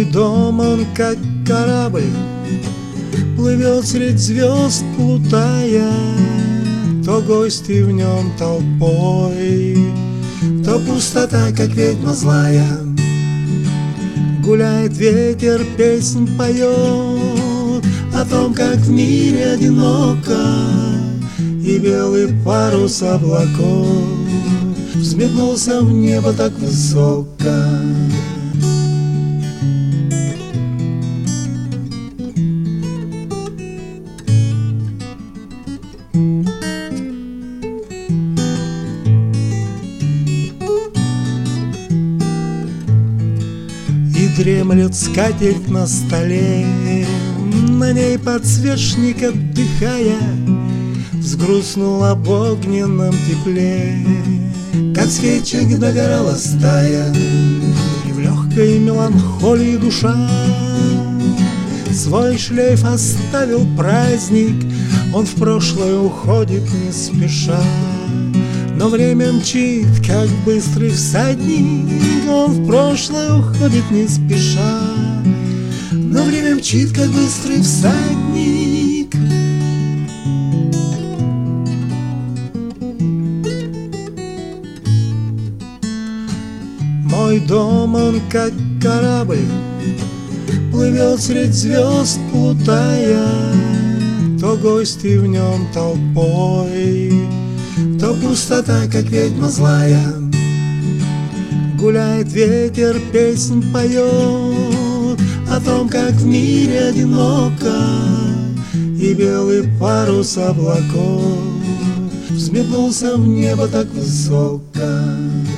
Мой дом, он как корабль, плывет средь звезд, плутая. То гости в нем толпой, то пустота, как ведьма злая. Гуляет ветер, песнь поет о том, как в мире одиноко, и белый парус облаков взметнулся в небо так высоко. И дремлет скатерть на столе, на ней подсвечник отдыхая, взгрустнул об огненном тепле, как свечек догорала стая. И в легкой меланхолии душа свой шлейф оставил праздник. Он в прошлое уходит не спеша, но время мчит, как быстрый всадник. Он в прошлое уходит не спеша, но время мчит, как быстрый всадник. Мой дом, он как корабль, плывет средь звезд, плутая. То гости в нем толпой, то пустота, как ведьма злая. Гуляет ветер, песнь поет о том, как в мире одиноко, и белый парус облаков взметнулся в небо так высоко.